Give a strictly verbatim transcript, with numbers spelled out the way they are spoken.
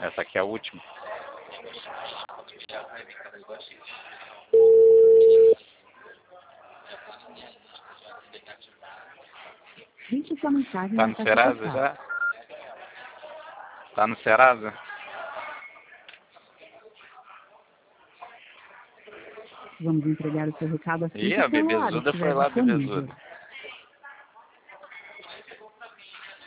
Essa aqui é a última. Deixe sua mensagem Tá na no caixa Serasa postal. já? Tá no Serasa? Vamos entregar o seu recado assim Ih, que a o celular bebezuda estiver foi lá, disponível. bebezuda.